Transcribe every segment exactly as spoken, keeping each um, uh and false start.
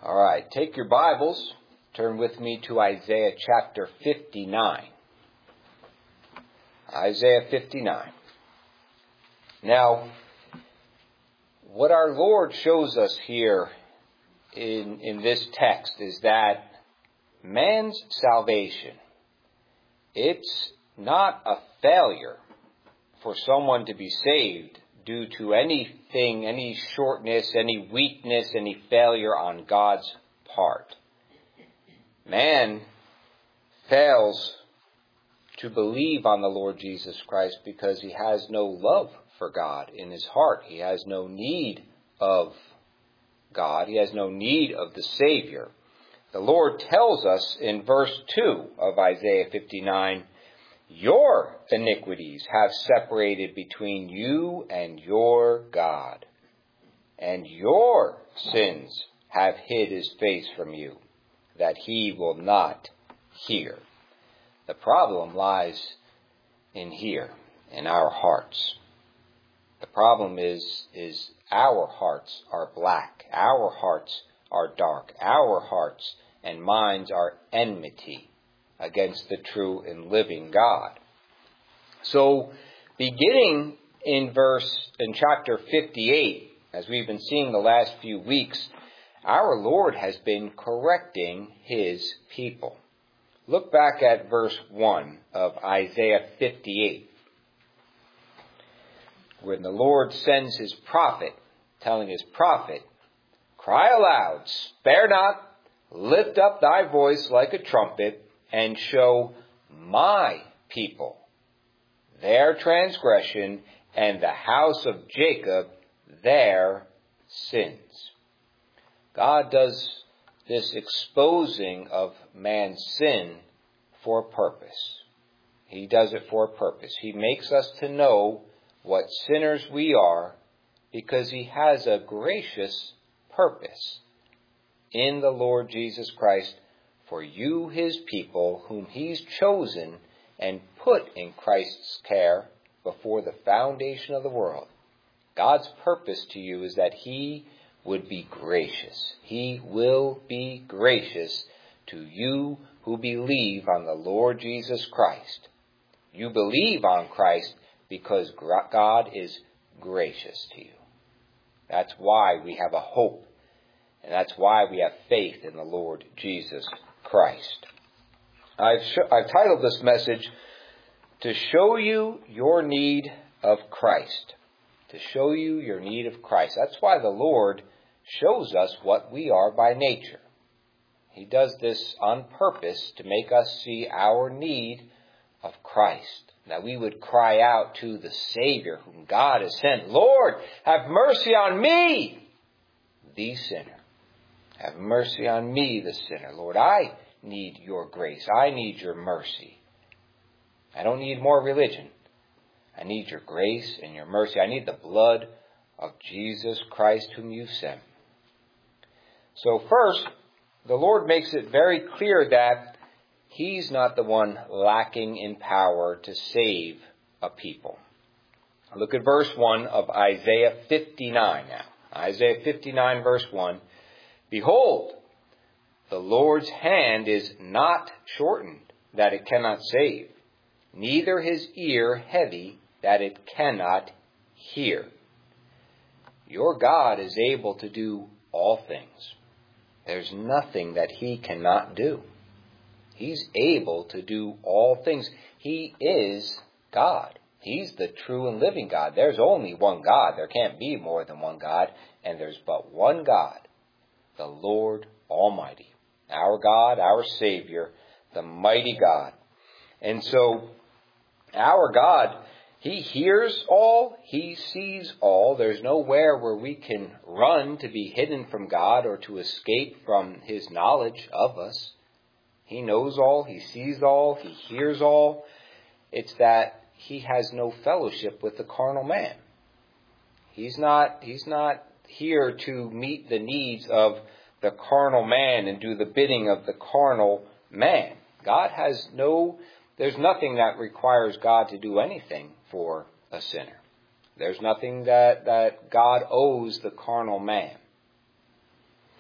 All right, take your Bibles, turn with me to Isaiah chapter fifty-nine. Isaiah fifty-nine. Now, what our Lord shows us here in, in this text is that man's salvation, it's not a failure for someone to be saved due to anything, any shortness, any weakness, any failure on God's part. Man fails to believe on the Lord Jesus Christ because he has no love for God in his heart. He has no need of God. He has no need of the Savior. The Lord tells us in verse two of Isaiah fifty-nine, "Your iniquities have separated between you and your God, and your sins have hid his face from you, that he will not hear." The problem lies in here, in our hearts. The problem is, is our hearts are black. Our hearts are dark. Our hearts and minds are enmity against the true and living God. So, beginning in verse, in chapter fifty-eight, as we've been seeing the last few weeks, our Lord has been correcting his people. Look back at verse one of Isaiah fifty-eight, when the Lord sends his prophet, telling his prophet, "Cry aloud, spare not, lift up thy voice like a trumpet, and show my people their transgression, and the house of Jacob their sins." God does this exposing of man's sin for a purpose. He does it for a purpose. He makes us to know what sinners we are because he has a gracious purpose in the Lord Jesus Christ for you, his people, whom he's chosen and put in Christ's care before the foundation of the world. God's purpose to you is that he would be gracious. He will be gracious to you who believe on the Lord Jesus Christ. You believe on Christ because God is gracious to you. That's why we have a hope, and that's why we have faith in the Lord Jesus Christ. I've, sh- I've titled this message, "To Show You Your Need of Christ." To show you your need of Christ. That's why the Lord shows us what we are by nature. He does this on purpose to make us see our need of Christ. That we would cry out to the Savior whom God has sent, "Lord, have mercy on me, the sinner. Have mercy on me, the sinner. Lord, I need your grace. I need your mercy. I don't need more religion. I need your grace and your mercy. I need the blood of Jesus Christ whom you sent." So first, the Lord makes it very clear that he's not the one lacking in power to save a people. Look at verse one of Isaiah fifty-nine now. Isaiah fifty-nine verse one. "Behold, the Lord's hand is not shortened, that it cannot save, neither his ear heavy, that it cannot hear." Your God is able to do all things. There's nothing that he cannot do. He's able to do all things. He is God. He's the true and living God. There's only one God. There can't be more than one God. And there's but one God, the Lord Almighty. Our God, our Savior, the mighty God. And so, our God, he hears all, he sees all. There's nowhere where we can run to be hidden from God or to escape from his knowledge of us. He knows all, he sees all, he hears all. It's that he has no fellowship with the carnal man. He's not, he's not here to meet the needs of the carnal man and do the bidding of the carnal man. God has no, there's nothing that requires God to do anything for a sinner. There's nothing that, that God owes the carnal man.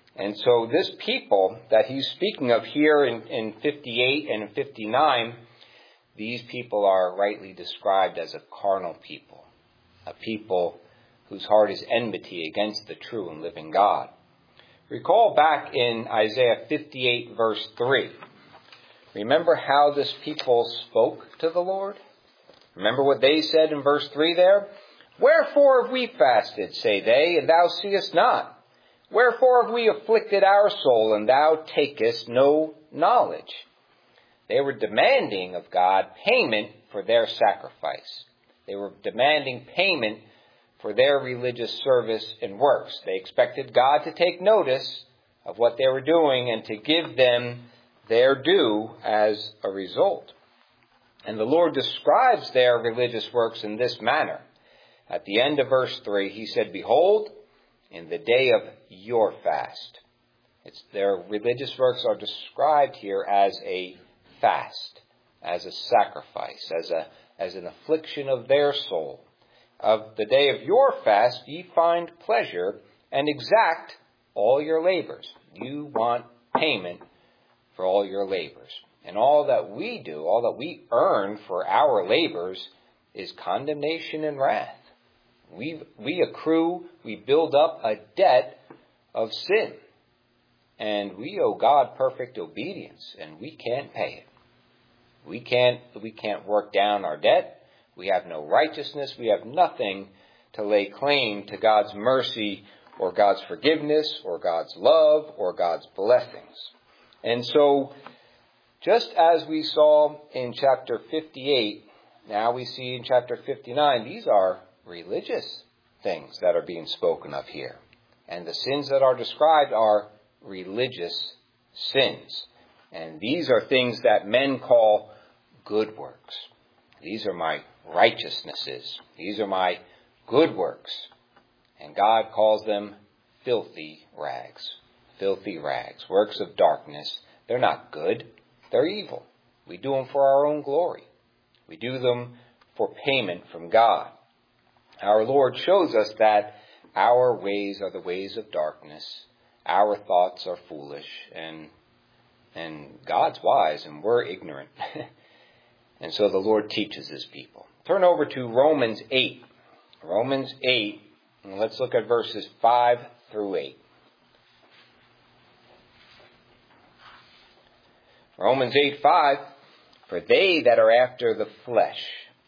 And so this people that he's speaking of here in, in fifty-eight and in fifty-nine, these people are rightly described as a carnal people, a people whose heart is enmity against the true and living God. Recall back in Isaiah fifty-eight verse three. Remember how this people spoke to the Lord? Remember what they said in verse three there? Wherefore have we fasted, say they, and thou seest not? Wherefore have we afflicted our soul, and thou takest no knowledge? They were demanding of God payment for their sacrifice. They were demanding payment for their religious service and works. They expected God to take notice of what they were doing and to give them their due as a result. And the Lord describes their religious works in this manner. At the end of verse three, he said, Behold, in the day of your fast. It's, their religious works are described here as a fast, as a sacrifice, as a as an affliction of their soul. Of the day of your fast ye find pleasure, and exact all your labors. You want payment for all your labors. And all that we do, all that we earn for our labors, is condemnation and wrath. We we accrue, we build up a debt of sin. And we owe God perfect obedience, and we can't pay it. We can't, we can't work down our debt. We have no righteousness. We have nothing to lay claim to God's mercy or God's forgiveness or God's love or God's blessings. And so, just as we saw in chapter fifty-eight, now we see in chapter fifty-nine, these are religious things that are being spoken of here. And the sins that are described are religious sins. And these are things that men call good works. These are my righteousnesses. These are my good works. And God calls them filthy rags. Filthy rags. Works of darkness. They're not good. They're evil. We do them for our own glory. We do them for payment from God. Our Lord shows us that our ways are the ways of darkness. Our thoughts are foolish, and and God's wise, and we're ignorant. And so the Lord teaches his people. Turn over to Romans eight. Romans eight, and let's look at verses five through eight. Romans eight five, for they that are after the flesh.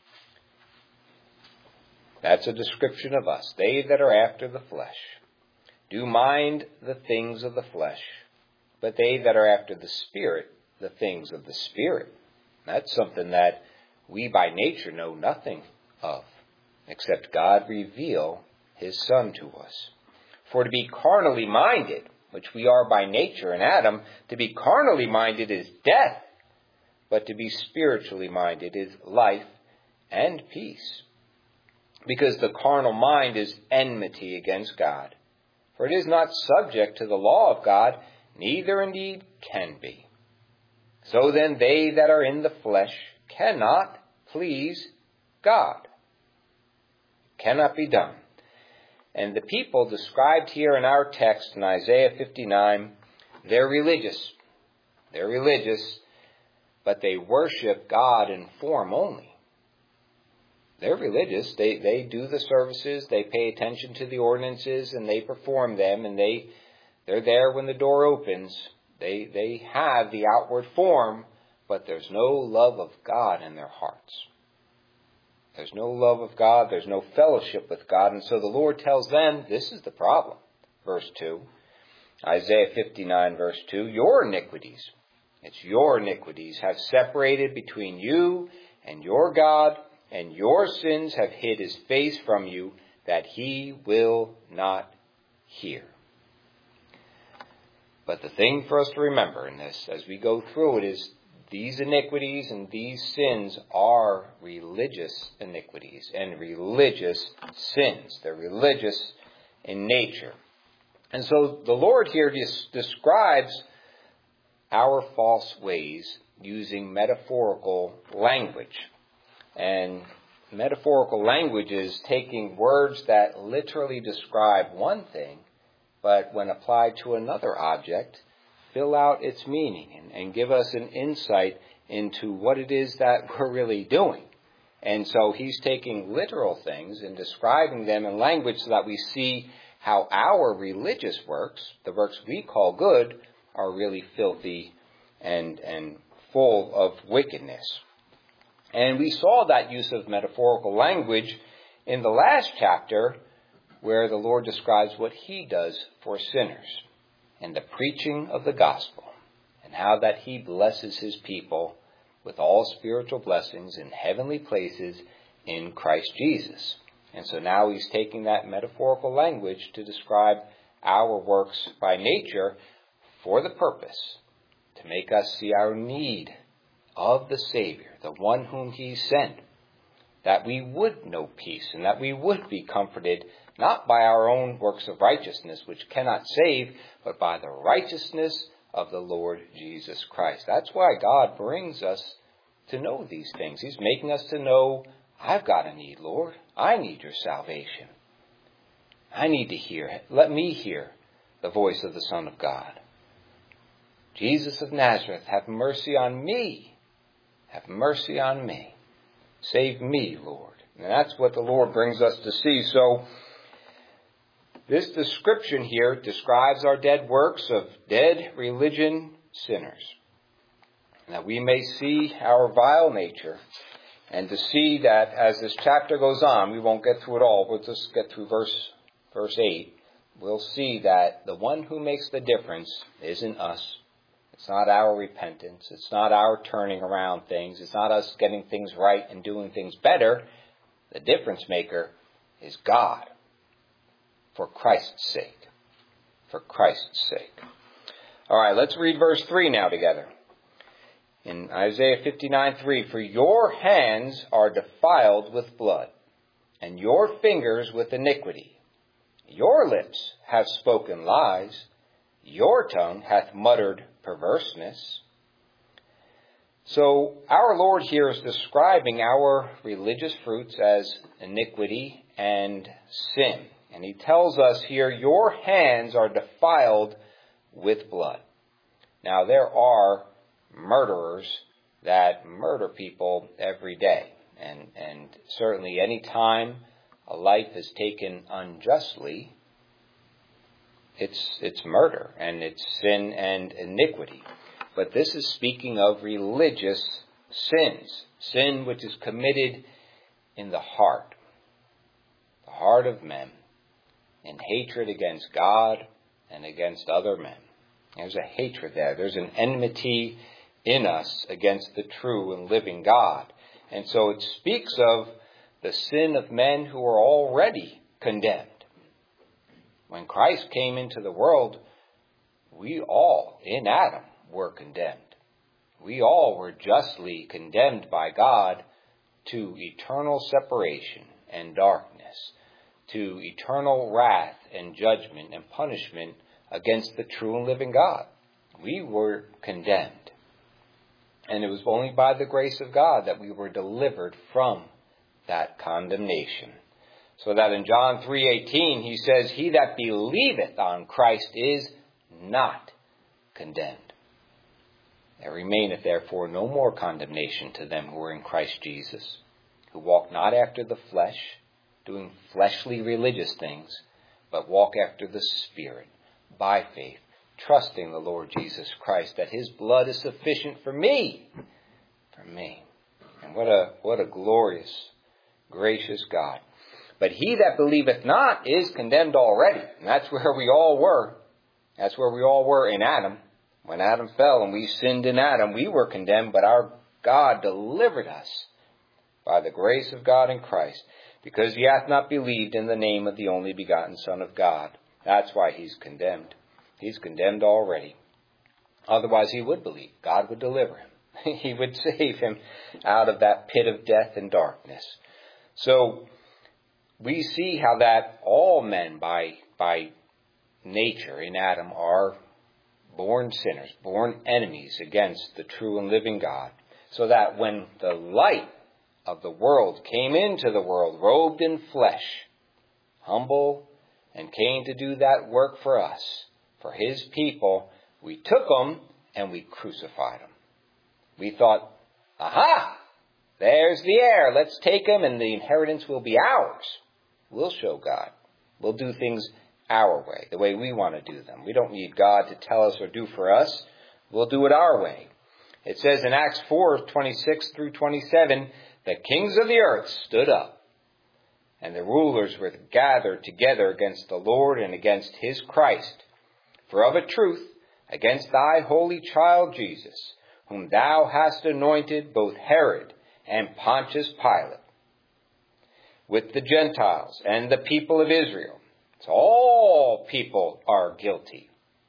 That's a description of us. They that are after the flesh do mind the things of the flesh, but they that are after the Spirit, the things of the Spirit. That's something that we by nature know nothing of, except God reveal his Son to us. For to be carnally minded, which we are by nature in Adam, to be carnally minded is death, but to be spiritually minded is life and peace. Because the carnal mind is enmity against God. For it is not subject to the law of God, neither indeed can be. So then they that are in the flesh cannot please God. Cannot be done. And the people described here in our text in Isaiah fifty-nine, they're religious. They're religious, but they worship God in form only. They're religious. They they do the services. They pay attention to the ordinances, and they perform them. And they they're there when the door opens. They they have the outward form, but there's no love of God in their hearts. There's no love of God. There's no fellowship with God. And so the Lord tells them, this is the problem. Verse two, Isaiah fifty-nine, verse two, your iniquities, it's your iniquities, have separated between you and your God, and your sins have hid his face from you, that he will not hear. But the thing for us to remember in this, as we go through it, is these iniquities and these sins are religious iniquities and religious sins. They're religious in nature. And so the Lord here just describes our false ways using metaphorical language. And metaphorical language is taking words that literally describe one thing but when applied to another object, fill out its meaning and, and give us an insight into what it is that we're really doing. And so he's taking literal things and describing them in language so that we see how our religious works, the works we call good, are really filthy and, and full of wickedness. And we saw that use of metaphorical language in the last chapter, where the Lord describes what he does for sinners and the preaching of the gospel, and how that he blesses his people with all spiritual blessings in heavenly places in Christ Jesus. And so now he's taking that metaphorical language to describe our works by nature for the purpose to make us see our need of the Savior, the one whom he sent, that we would know peace and that we would be comforted not by our own works of righteousness, which cannot save, but by the righteousness of the Lord Jesus Christ. That's why God brings us to know these things. He's making us to know, I've got a need, Lord. I need your salvation. I need to hear. Let me hear the voice of the Son of God. Jesus of Nazareth, have mercy on me. Have mercy on me. Save me, Lord. And that's what the Lord brings us to see. So, this description here describes our dead works of dead religion sinners, that we may see our vile nature, and to see that as this chapter goes on, we won't get through it all, we'll just get through verse, verse eight, we'll see that the one who makes the difference isn't us. It's not our repentance. It's not our turning around things. It's not us getting things right and doing things better. The difference maker is God. For Christ's sake. For Christ's sake. All right, let's read verse three now together. In Isaiah fifty-nine three, for your hands are defiled with blood, and your fingers with iniquity. Your lips have spoken lies. Your tongue hath muttered perverseness. So our Lord here is describing our religious fruits as iniquity and sin. And he tells us here, your hands are defiled with blood. Now, there are murderers that murder people every day. And, and certainly any time a life is taken unjustly, it's, it's murder and it's sin and iniquity. But this is speaking of religious sins. Sin which is committed in the heart. The heart of men. In hatred against God and against other men. There's a hatred there. There's an enmity in us against the true and living God. And so it speaks of the sin of men who are already condemned. When Christ came into the world, we all, in Adam, were condemned. We all were justly condemned by God to eternal separation and darkness, to eternal wrath and judgment and punishment against the true and living God. We were condemned. And it was only by the grace of God that we were delivered from that condemnation. So that in John three eighteen he says, he that believeth on Christ is not condemned. There remaineth therefore no more condemnation to them who are in Christ Jesus, who walk not after the flesh, doing fleshly religious things, but walk after the Spirit, by faith, trusting the Lord Jesus Christ, that his blood is sufficient for me. For me. And what a what a glorious, gracious God. But he that believeth not is condemned already. And that's where we all were. That's where we all were in Adam. When Adam fell and we sinned in Adam, we were condemned, but our God delivered us by the grace of God in Christ, because he hath not believed in the name of the only begotten Son of God. That's why he's condemned. He's condemned already. Otherwise he would believe. God would deliver him. He would save him out of that pit of death and darkness. So we see how that all men by, by nature in Adam are born sinners, born enemies against the true and living God. So that when the light of the world came into the world, robed in flesh, humble and came to do that work for us, for his people. We took him and we crucified him. We thought, aha, there's the heir. Let's take him and the inheritance will be ours. We'll show God. We'll do things our way, the way we want to do them. We don't need God to tell us or do for us. We'll do it our way. It says in Acts four, twenty-six through twenty-seven, the kings of the earth stood up, and the rulers were gathered together against the Lord and against his Christ. For of a truth, against thy holy child Jesus, whom thou hast anointed, both Herod and Pontius Pilate, with the Gentiles and the people of Israel. So all people are guilty.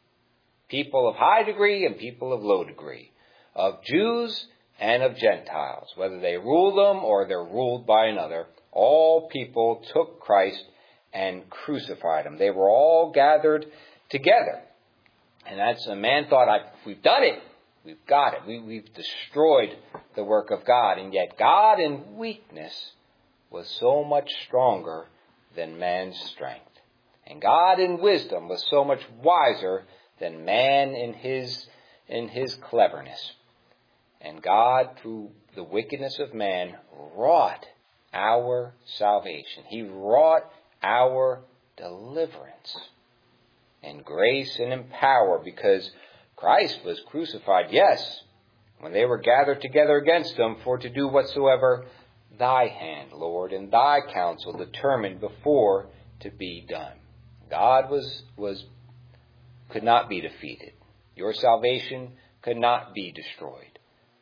People of high degree and people of low degree. Of Jews and of Gentiles. Whether they rule them or they're ruled by another. All people took Christ and crucified him. They were all gathered together. And that's a man thought, I, we've done it. We've got it. We, we've destroyed the work of God. And yet God in weakness was so much stronger than man's strength. And God in wisdom was so much wiser than man in his, in his cleverness. And God, through the wickedness of man, wrought our salvation. He wrought our deliverance in grace and in power, because Christ was crucified, yes, when they were gathered together against him, for to do whatsoever thy hand, Lord, and thy counsel determined before to be done. God was, was, could not be defeated. Your salvation could not be destroyed.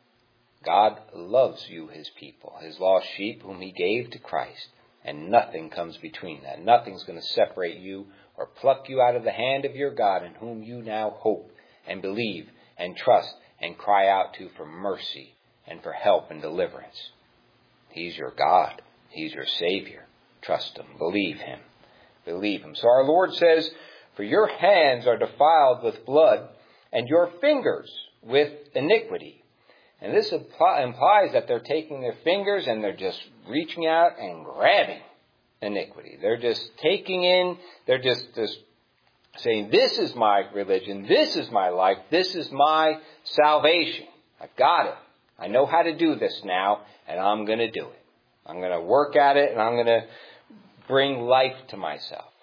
God loves you, his people, his lost sheep, whom he gave to Christ. And nothing comes between that. Nothing's going to separate you or pluck you out of the hand of your God, in whom you now hope and believe and trust and cry out to for mercy and for help and deliverance. He's your God. He's your Savior. Trust him. Believe him. Believe him. So our Lord says, for your hands are defiled with blood, and your fingers with iniquity. And this implies that they're taking their fingers and they're just reaching out and grabbing iniquity. They're just taking in, they're just, just saying, this is my religion, this is my life, this is my salvation. I've got it. I know how to do this now, and I'm going to do it. I'm going to work at it, and I'm going to bring life to myself.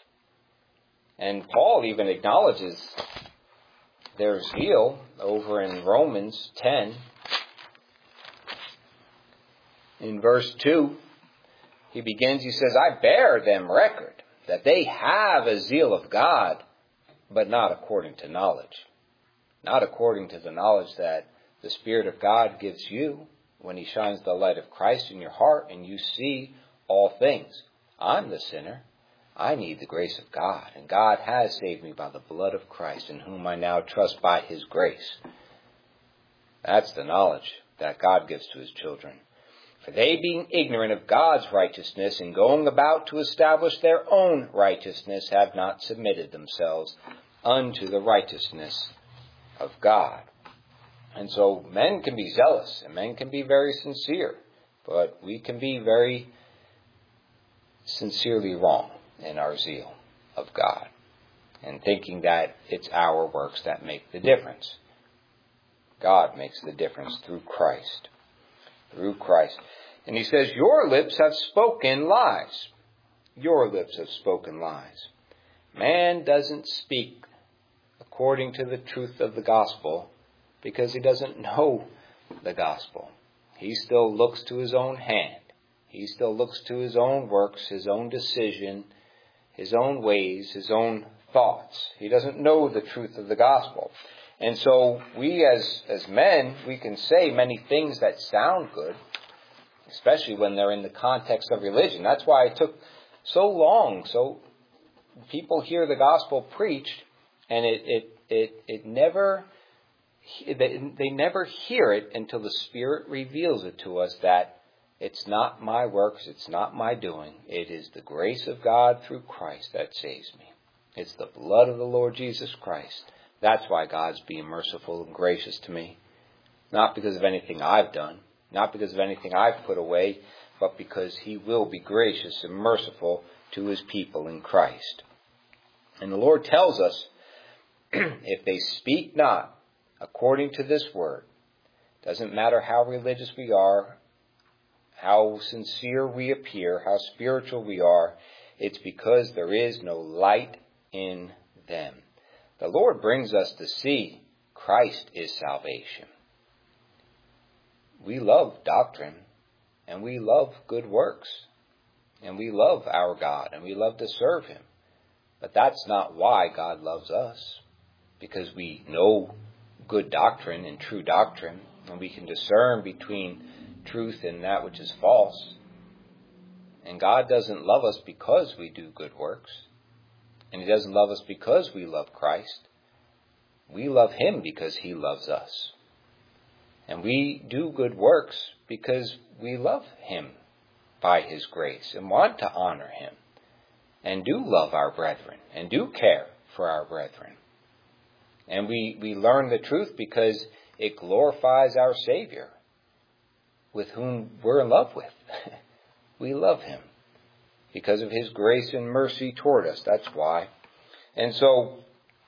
And Paul even acknowledges their zeal over in Romans ten. In verse two, he begins, he says, I bear them record that they have a zeal of God, but not according to knowledge. Not according to the knowledge that the Spirit of God gives you when he shines the light of Christ in your heart and you see all things. I'm the sinner. I need the grace of God. And God has saved me by the blood of Christ, in whom I now trust by his grace. That's the knowledge that God gives to his children. For they, being ignorant of God's righteousness and going about to establish their own righteousness, have not submitted themselves unto the righteousness of God. And so men can be zealous and men can be very sincere, but we can be very sincerely wrong in our zeal of God and thinking that it's our works that make the difference. God makes the difference through Christ. Through Christ. And he says, your lips have spoken lies. Your lips have spoken lies. Man doesn't speak according to the truth of the gospel because he doesn't know the gospel. He still looks to his own hand. He still looks to his own works, his own decision, his own ways, his own thoughts. He doesn't know the truth of the gospel. And so we as, as men, we can say many things that sound good, especially when they're in the context of religion. That's why it took so long. So people hear the gospel preached, and it it it, it never they, they never hear it until the Spirit reveals it to us that it's not my works, it's not my doing. It is the grace of God through Christ that saves me. It's the blood of the Lord Jesus Christ. That's why God's being merciful and gracious to me. Not because of anything I've done. Not because of anything I've put away. But because he will be gracious and merciful to his people in Christ. And the Lord tells us, if they speak not according to this word, doesn't matter how religious we are, how sincere we appear, how spiritual we are, it's because there is no light in them. The Lord brings us to see Christ is salvation. We love doctrine, and we love good works, and we love our God, and we love to serve Him. But that's not why God loves us, because we know good doctrine and true doctrine, and we can discern between truth and that which is false. And God doesn't love us because we do good works, and He doesn't love us because we love Christ. We love Him because He loves us. And we do good works because we love Him by His grace and want to honor Him, and do love our brethren, and do care for our brethren. And we, we learn the truth because it glorifies our Savior, with whom we're in love with. We love Him because of His grace and mercy toward us. That's why. And so,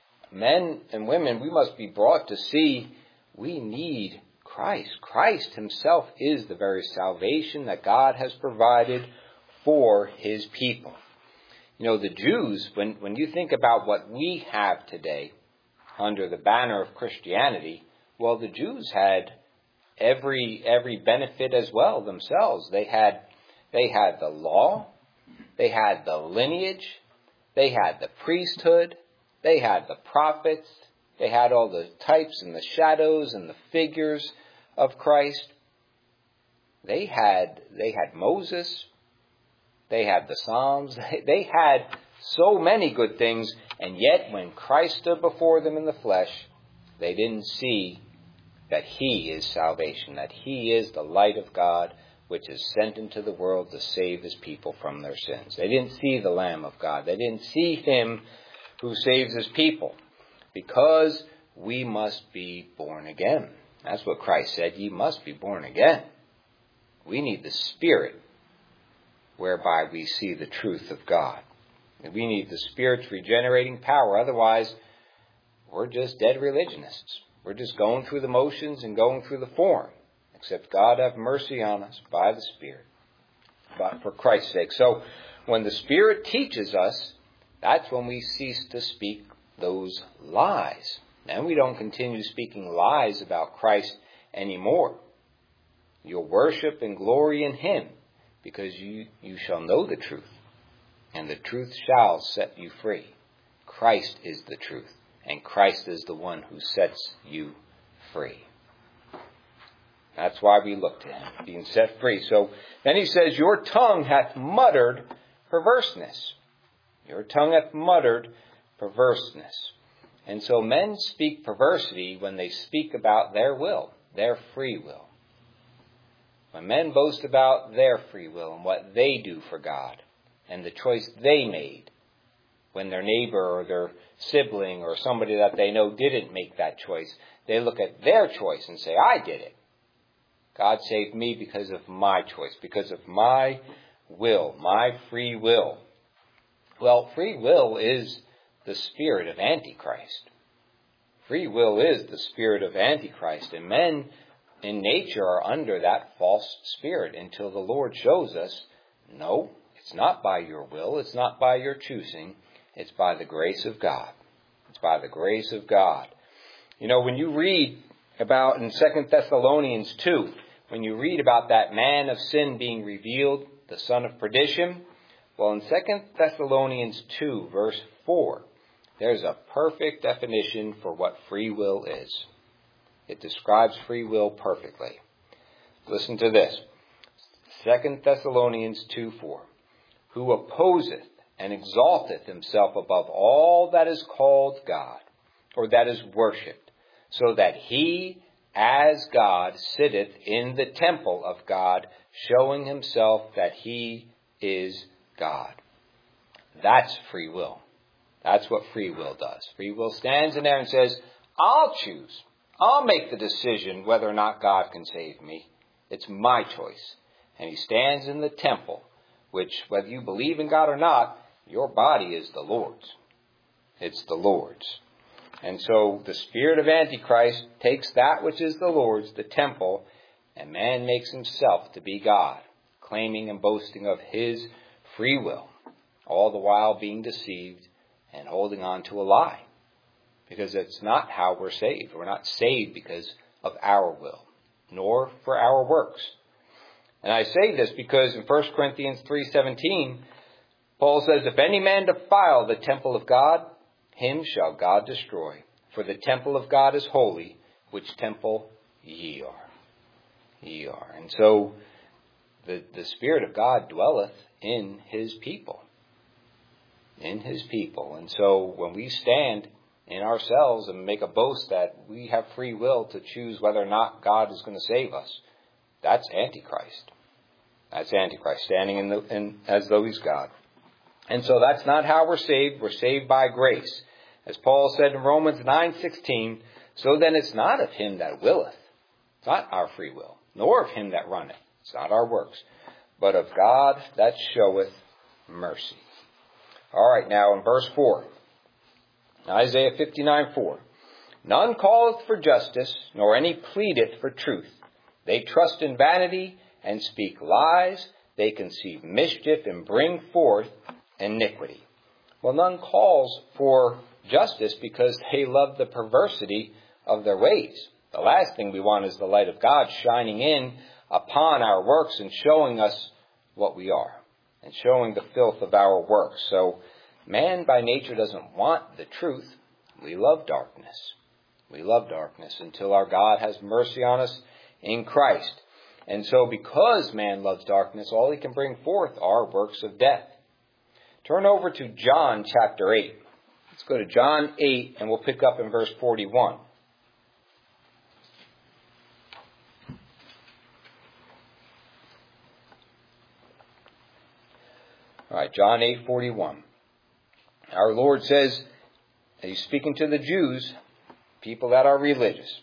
men and women, we must be brought to see we need Christ. Christ Himself is the very salvation that God has provided for His people. You know, the Jews, when, when you think about what we have today under the banner of Christianity, well, the Jews had every every benefit as well themselves. They had they had the law, they had the lineage, they had the priesthood, they had the prophets, they had all the types and the shadows and the figures of Christ. They had they had Moses, they had the Psalms, they had so many good things, and yet when Christ stood before them in the flesh, they didn't see that He is salvation, that He is the light of God, which is sent into the world to save His people from their sins. They didn't see the Lamb of God. They didn't see Him who saves His people, because we must be born again. That's what Christ said, ye must be born again. We need the Spirit whereby we see the truth of God. And we need the Spirit's regenerating power. Otherwise, we're just dead religionists. We're just going through the motions and going through the form. Except God have mercy on us by the Spirit, but for Christ's sake. So when the Spirit teaches us, that's when we cease to speak those lies. Then we don't continue speaking lies about Christ anymore. You'll worship and glory in Him, because you, you shall know the truth, and the truth shall set you free. Christ is the truth, and Christ is the one who sets you free. That's why we look to Him, being set free. So then He says, your tongue hath muttered perverseness. Your tongue hath muttered perverseness. And so men speak perversity when they speak about their will, their free will. When men boast about their free will and what they do for God and the choice they made, when their neighbor or their sibling or somebody that they know didn't make that choice, they look at their choice and say, I did it. God saved me because of my choice, because of my will, my free will. Well, free will is the spirit of Antichrist. Free will is the spirit of Antichrist, and men in nature are under that false spirit until the Lord shows us, no, it's not by your will, it's not by your choosing, it's by the grace of God. It's by the grace of God. You know, when you read about in Second Thessalonians two, when you read about that man of sin being revealed, the son of perdition, well, in Second Thessalonians two, verse four, there's a perfect definition for what free will is. It describes free will perfectly. Listen to this. Second Thessalonians two four. Who opposeth and exalteth himself above all that is called God, or that is worshipped, so that he, as God, sitteth in the temple of God, showing himself that he is God. That's free will. That's what free will does. Free will stands in there and says, I'll choose. I'll make the decision whether or not God can save me. It's my choice. And he stands in the temple, which, whether you believe in God or not, your body is the Lord's. It's the Lord's. And so the spirit of Antichrist takes that which is the Lord's, the temple, and man makes himself to be God, claiming and boasting of his free will, all the while being deceived and holding on to a lie. Because it's not how we're saved. We're not saved because of our will, nor for our works. And I say this because in First Corinthians three seventeen, Paul says, if any man defile the temple of God, him shall God destroy. For the temple of God is holy, which temple ye are. Ye are. And so the, the Spirit of God dwelleth in his people. In his people. And so when we stand in ourselves and make a boast that we have free will to choose whether or not God is going to save us, that's Antichrist. That's Antichrist, standing in the, in, as though he's God. And so that's not how we're saved. We're saved by grace. As Paul said in Romans nine sixteen, so then it's not of him that willeth. It's not our free will, nor of him that runneth. It's not our works, but of God that showeth mercy. All right, now in verse four, Isaiah fifty-nine four. None calleth for justice, nor any pleadeth for truth. They trust in vanity and speak lies. They conceive mischief and bring forth iniquity. Well, none calls for justice because they love the perversity of their ways. The last thing we want is the light of God shining in upon our works and showing us what we are and showing the filth of our works. So man by nature doesn't want the truth. We love darkness. We love darkness until our God has mercy on us in Christ. And so because man loves darkness, all he can bring forth are works of death. Turn over to John chapter eight. Let's go to John eight and we'll pick up in verse forty-one. All right, John eight forty-one. Our Lord says, he's speaking to the Jews, people that are religious,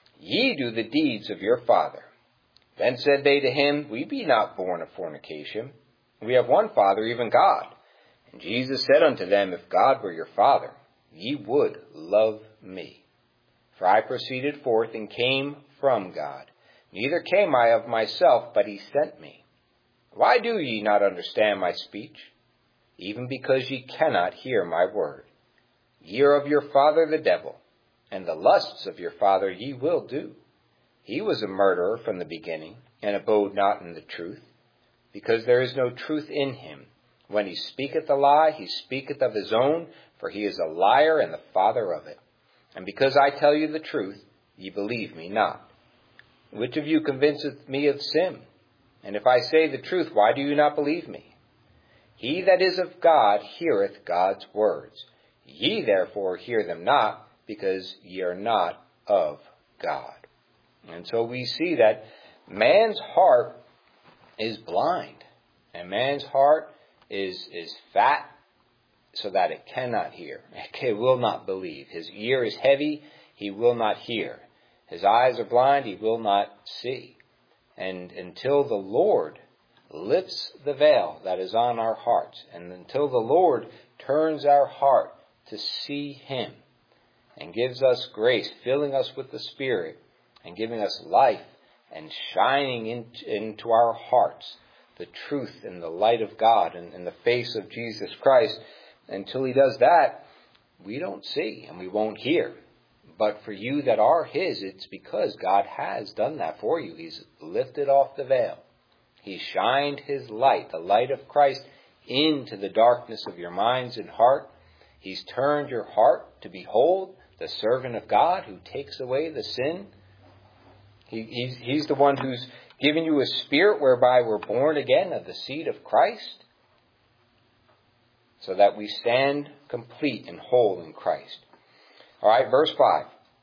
ye do the deeds of your father. Then said they to him, we be not born of fornication. We have one Father, even God. And Jesus said unto them, if God were your Father, ye would love me. For I proceeded forth and came from God. Neither came I of myself, but he sent me. Why do ye not understand my speech? Even because ye cannot hear my word. Ye are of your father the devil, and the lusts of your father ye will do. He was a murderer from the beginning, and abode not in the truth, because there is no truth in him. When he speaketh a lie, he speaketh of his own, for he is a liar and the father of it. And because I tell you the truth, ye believe me not. Which of you convinceth me of sin? And if I say the truth, why do you not believe me? He that is of God heareth God's words. Ye therefore hear them not, because ye are not of God. And so we see that man's heart is blind, and man's heart is, is fat so that it cannot hear. It will not believe. His ear is heavy, he will not hear. His eyes are blind, he will not see. And until the Lord lifts the veil that is on our hearts, and until the Lord turns our heart to see him and gives us grace, filling us with the Spirit, and giving us life and shining in, into our hearts the truth and the light of God and, and the face of Jesus Christ. Until he does that, we don't see and we won't hear. But for you that are his, it's because God has done that for you. He's lifted off the veil. He shined his light, the light of Christ, into the darkness of your minds and heart. He's turned your heart to behold the servant of God who takes away the sin. He, he's, he's the one who's given you a spirit whereby we're born again of the seed of Christ, so that we stand complete and whole in Christ. All right, verse five.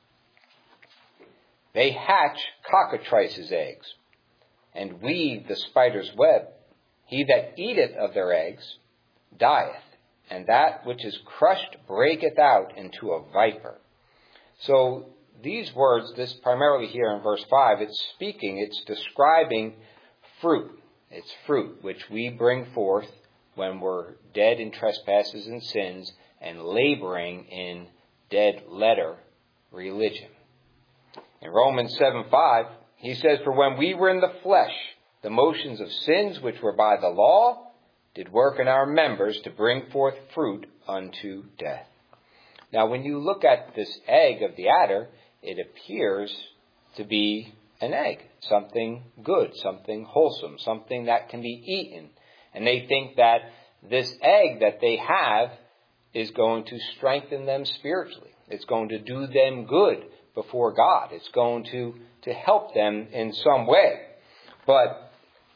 They hatch cockatrices' eggs, and weave the spider's web. He that eateth of their eggs dieth, and that which is crushed breaketh out into a viper. So these words, this primarily here in verse five, it's speaking, it's describing fruit. It's fruit which we bring forth when we're dead in trespasses and sins and laboring in dead letter religion. In Romans seven five, he says, "For when we were in the flesh, the motions of sins which were by the law did work in our members to bring forth fruit unto death." Now, when you look at this egg of the adder, it appears to be an egg, something good, something wholesome, something that can be eaten. And they think that this egg that they have is going to strengthen them spiritually. It's going to do them good before God. It's going to, to help them in some way. But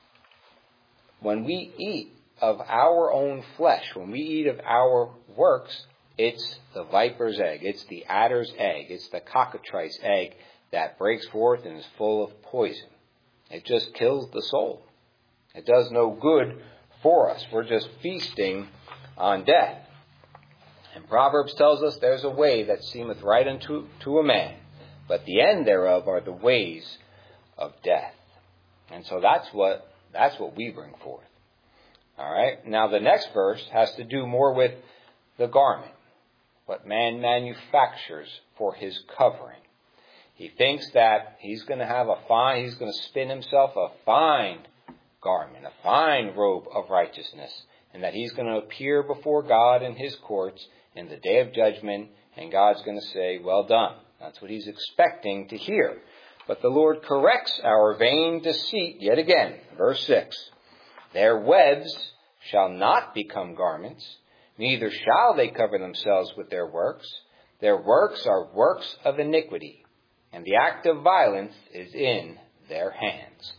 when we eat of our own flesh, when we eat of our works, it's the viper's egg. It's the adder's egg. It's the cockatrice egg that breaks forth and is full of poison. It just kills the soul. It does no good for us. We're just feasting on death. And Proverbs tells us there's a way that seemeth right unto to a man, but the end thereof are the ways of death. And so that's what that's what we bring forth. All right. Now the next verse has to do more with the garment, what man manufactures for his covering. He thinks that he's going to have a fine, he's going to spin himself a fine garment, a fine robe of righteousness, and that he's going to appear before God in his courts in the day of judgment, and God's going to say, "Well done." That's what he's expecting to hear. But the Lord corrects our vain deceit yet again. Verse six, "Their webs shall not become garments, neither shall they cover themselves with their works. Their works are works of iniquity, and the act of violence is in their hands."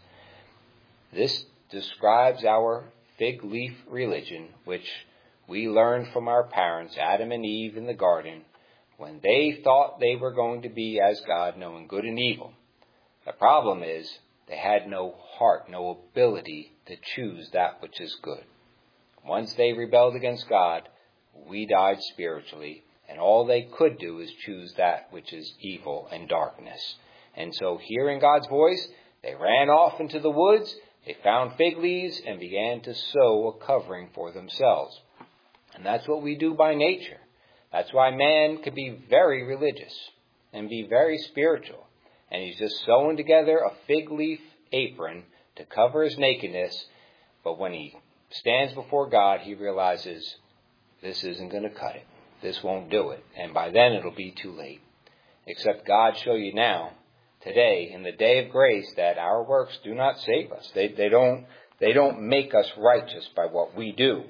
This describes our fig leaf religion, which we learned from our parents, Adam and Eve, in the garden, when they thought they were going to be as God, knowing good and evil. The problem is they had no heart, no ability to choose that which is good. Once they rebelled against God, we died spiritually. And all they could do is choose that which is evil and darkness. And so hearing God's voice, they ran off into the woods, they found fig leaves, and began to sew a covering for themselves. And that's what we do by nature. That's why man can be very religious and be very spiritual. And he's just sewing together a fig leaf apron to cover his nakedness. But when he stands before God, he realizes this isn't going to cut it. This won't do it. And by then it'll be too late. Except God show you now, today, in the day of grace, that our works do not save us. They, they don't, they don't make us righteous by what we do.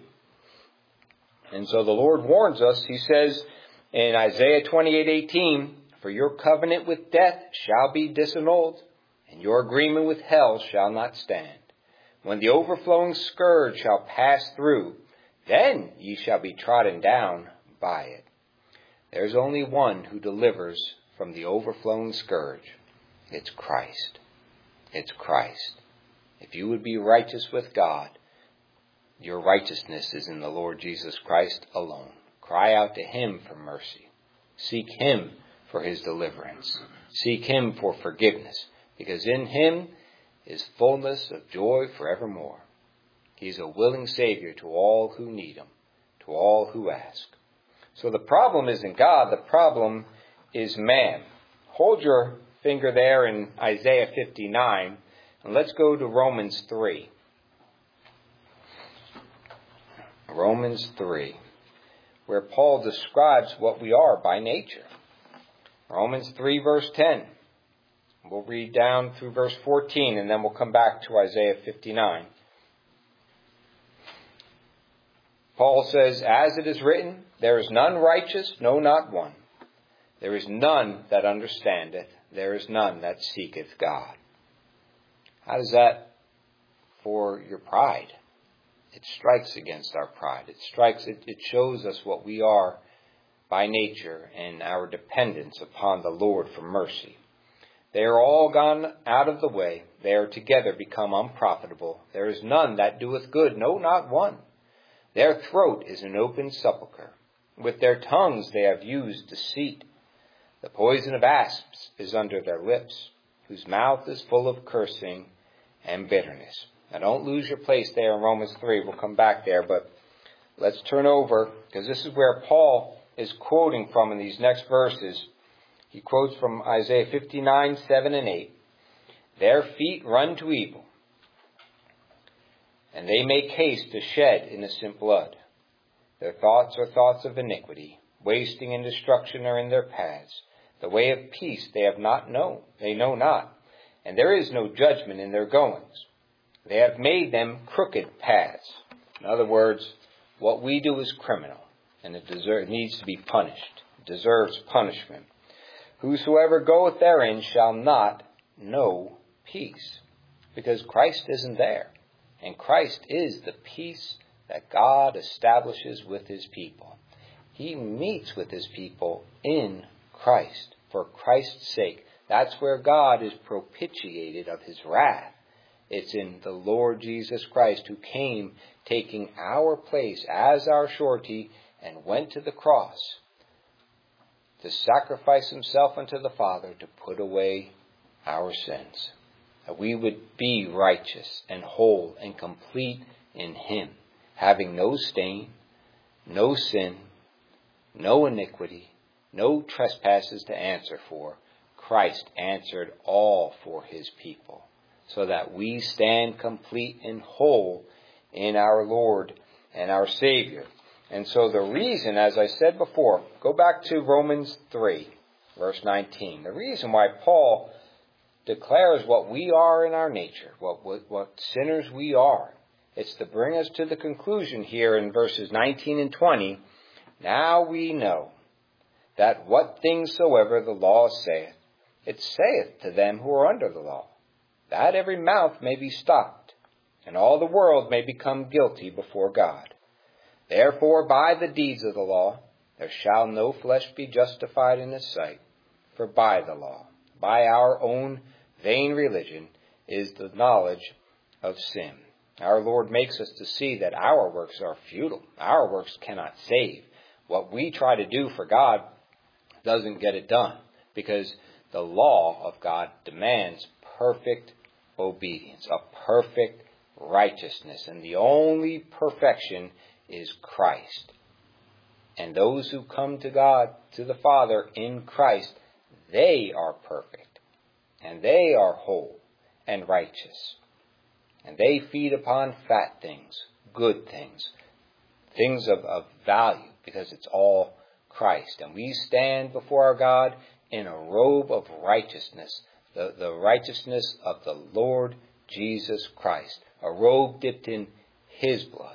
And so the Lord warns us. He says in Isaiah twenty-eight eighteen, "For your covenant with death shall be disannulled, and your agreement with hell shall not stand. When the overflowing scourge shall pass through, then ye shall be trodden down by it." There's only one who delivers from the overflowing scourge. It's Christ. It's Christ. If you would be righteous with God, your righteousness is in the Lord Jesus Christ alone. Cry out to him for mercy. Seek him for his deliverance. Seek him for forgiveness, because in him is fullness of joy forevermore. He's a willing Savior to all who need him, to all who ask. So the problem isn't God, the problem is man. Hold your finger there in Isaiah fifty-nine, and let's go to Romans three. Romans three, where Paul describes what we are by nature. Romans three, verse ten. We'll read down through verse fourteen, and then we'll come back to Isaiah fifty-nine. Paul says, "As it is written, there is none righteous, no, not one. There is none that understandeth, there is none that seeketh God." How does that for your pride? It strikes against our pride. It strikes, it, it shows us what we are by nature and our dependence upon the Lord for mercy. They are all gone out of the way. They are together become unprofitable. There is none that doeth good, no, not one. Their throat is an open sepulchre. With their tongues they have used deceit. The poison of asps is under their lips, whose mouth is full of cursing and bitterness. Now don't lose your place there in Romans three. We'll come back there, but let's turn over, because this is where Paul is quoting from in these next verses. He quotes from Isaiah fifty-nine, seven and eight. Their feet run to evil, and they make haste to shed innocent blood. Their thoughts are thoughts of iniquity. Wasting and destruction are in their paths. The way of peace they have not known. They know not. And there is no judgment in their goings. They have made them crooked paths. In other words, what we do is criminal, and it deserves, needs to be punished. It deserves punishment. Whosoever goeth therein shall not know peace, because Christ isn't there. And Christ is the peace that God establishes with his people. He meets with his people in Christ for Christ's sake. That's where God is propitiated of his wrath. It's in the Lord Jesus Christ, who came taking our place as our surety and went to the cross to sacrifice himself unto the Father to put away our sins. That we would be righteous and whole and complete in him, having no stain, no sin, no iniquity, no trespasses to answer for. Christ answered all for his people, so that we stand complete and whole in our Lord and our Savior. And so the reason, as I said before, go back to Romans three, verse nineteen. The reason why Paul declares what we are in our nature, what, what, what sinners we are, it's to bring us to the conclusion here in verses nineteen and twenty. Now we know that what things soever the law saith, it saith to them who are under the law, that every mouth may be stopped, and all the world may become guilty before God. Therefore by the deeds of the law there shall no flesh be justified in his sight. For by the law, by our own vain religion, is the knowledge of sin. Our Lord makes us to see that our works are futile. Our works cannot save. What we try to do for God doesn't get it done, because the law of God demands perfect obedience, a perfect righteousness. And the only perfection is Christ. And those who come to God, to the Father in Christ, they are perfect. And they are whole and righteous. And they feed upon fat things, good things, things of, of value, because it's all Christ. And we stand before our God in a robe of righteousness, the, the righteousness of the Lord Jesus Christ, a robe dipped in his blood.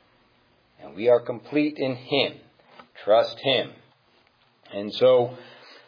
And we are complete in him. Trust him. And so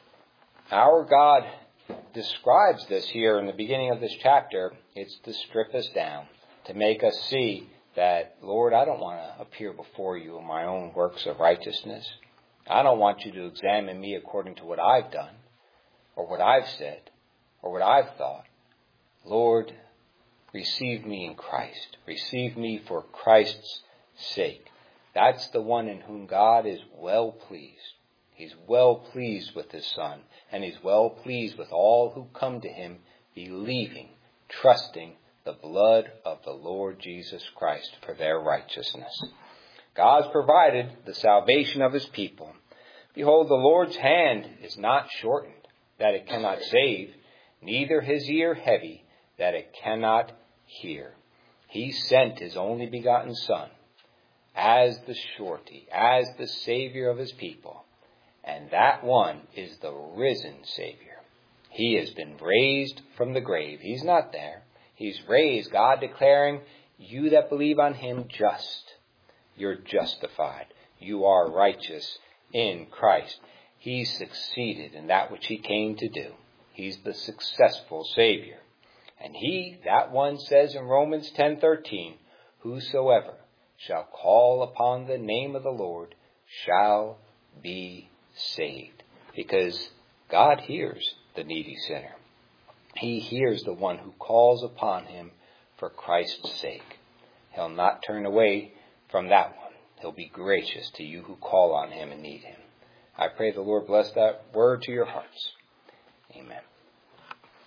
our God describes this here in the beginning of this chapter. It's to strip us down, to make us see that, Lord, I don't want to appear before you in my own works of righteousness. I don't want you to examine me according to what I've done, or what I've said, or what I've thought. Lord, receive me in Christ. Receive me for Christ's sake. That's the one in whom God is well pleased. He's well pleased with his Son, and he's well pleased with all who come to him, believing, trusting the blood of the Lord Jesus Christ for their righteousness. God's provided the salvation of his people. Behold, the Lord's hand is not shortened, that it cannot save, neither his ear heavy, that it cannot hear. He sent his only begotten Son as the surety, as the Savior of his people. And that one is the risen Savior. He has been raised from the grave. He's not there. He's raised, God declaring, you that believe on him just. You're justified. You are righteous in Christ. He succeeded in that which he came to do. He's the successful Savior. And he, that one, says in Romans ten thirteen, whosoever shall call upon the name of the Lord shall be saved. Because God hears the needy sinner. He hears the one who calls upon him for Christ's sake. He'll not turn away from that one. He'll be gracious to you who call on him and need him. I pray the Lord bless that word to your hearts. Amen.